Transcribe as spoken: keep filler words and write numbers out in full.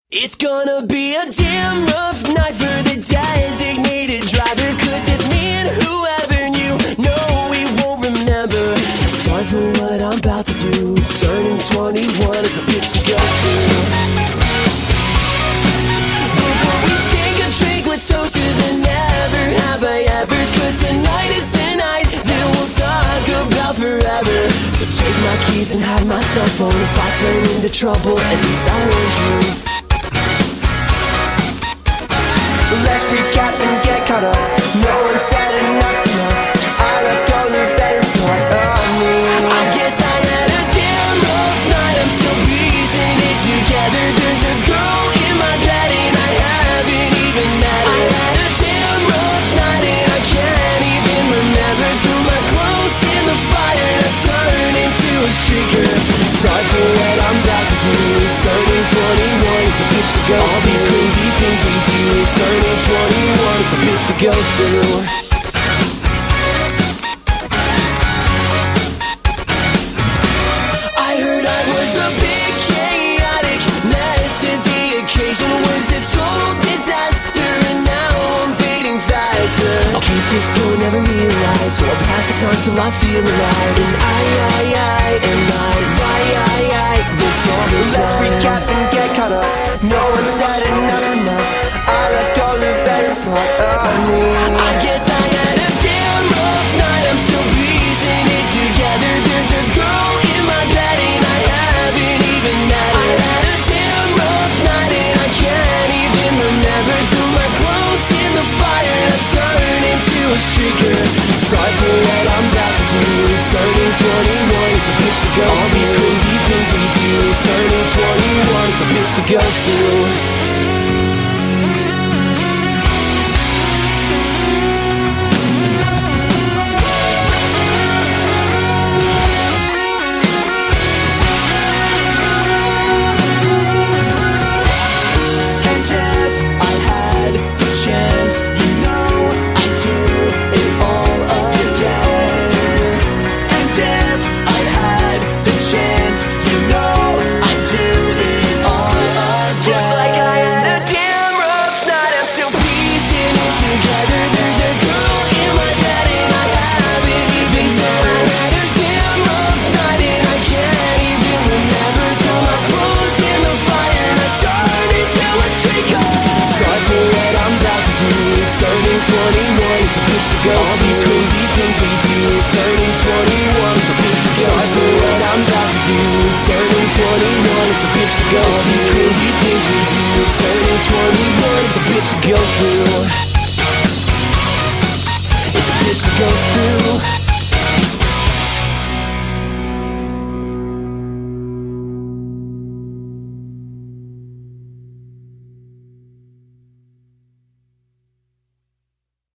It's gonna be a damn rough night for the designated driver, 'cause it's me and whoever knew. No, we won't remember. Sorry for what I'm about to do. Turning twenty-one is a bitch to go through. Before we take a drink, let's toast to the never have I evers, 'cause tonight is the night that we'll talk about forever. So take my keys and hide my cell phone. If I turn into trouble, at least I warned you. Let's recap and get caught up. No one said enough's enough. I let go the better part of me. I guess I had a damn rough night. I'm still piecing it together. There's a girl in my bed and I haven't even met her. I had a damn rough night and I can't even remember. Threw my clothes in the fire and I turned into a streaker. Sorry for what I'm about to do. Turning twenty-one is a bitch to go. All these crazy things we do. Turning twenty-one is a bitch to go through. I heard I was a big chaotic mess, and the occasion was a total disaster, and now I'm fading faster. I'll keep this going, never realize, so I'll pass the time till I feel alive. And I, I, I, and I, I, I, I, this all the time. Let's recap and get caught up. No one said enough's enough. I let go the better part of me. I guess I had a damn rough night. I'm still piecing it together. There's a girl in my bed and I haven't even met her. I had a damn rough night and I can't even remember. Threw my clothes in the fire and I turned into a streaker. Sorry for what I'm about to do. Turning twenty-one is a bitch to go. All these crazy things we do. Turning twenty-one is a bitch to go through. Turning twenty-one is a bitch to go. All these crazy things we do. Turning twenty-one is a bitch to go. Sorry for what I'm about to do. Turning twenty-one is a bitch to go. All these crazy things we do. Turning twenty-one is a bitch to go through. It's a bitch to go through.